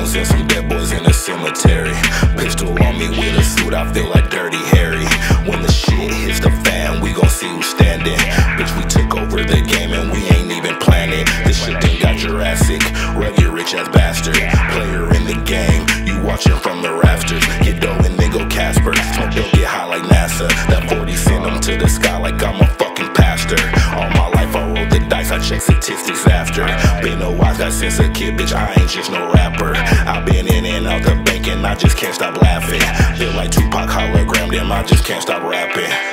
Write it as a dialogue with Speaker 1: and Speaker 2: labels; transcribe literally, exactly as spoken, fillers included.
Speaker 1: bones and some dead boys in the cemetery. Pistol on me with a suit, I feel like Dirty Harry. When the shit hits the fan, we gon' see who's standing. Bitch, we took over the game and we ain't even planning. This shit done got Jurassic, rugged rich ass bastard. Player in the game, you watching from the rafters. Get dough and then go Casper, smoke don't get high like NASA. That forty send them to the sky like I'm a fucking pastor. All my life I roll the dice, I check statistics after. Been a wise guy since a kid, bitch, I ain't just no rapper. I been in and out the bank and I just can't stop laughing. Feel like Tupac hologram, damn, I just can't stop rapping.